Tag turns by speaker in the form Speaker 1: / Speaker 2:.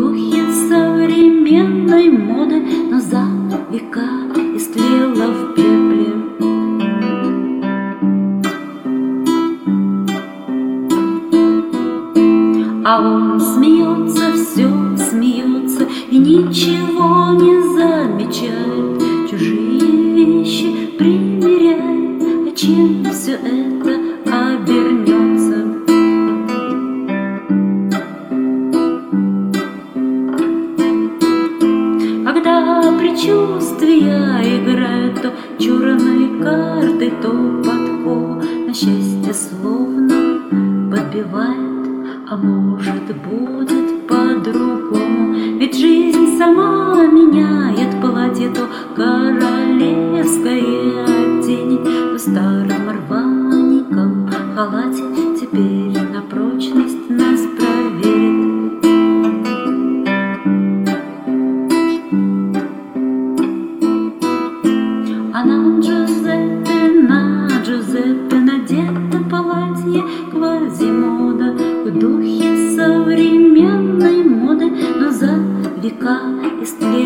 Speaker 1: духе современной моды, но за века истлела в пепле. А он смеется, все смеется и ничего не замечает, чужие вещи примеряет, а чем все это обернется? Когда предчувствия играют то черные карты, то подкову на счастье словно подбивает. А может, будет по-другому, ведь жизнь сама меняет платье, то королевское оденет, то старым рваником халате теперь на прочность нас проверит. А на Джузеппе надето платье квазимода в духе современной моды, но за века истлела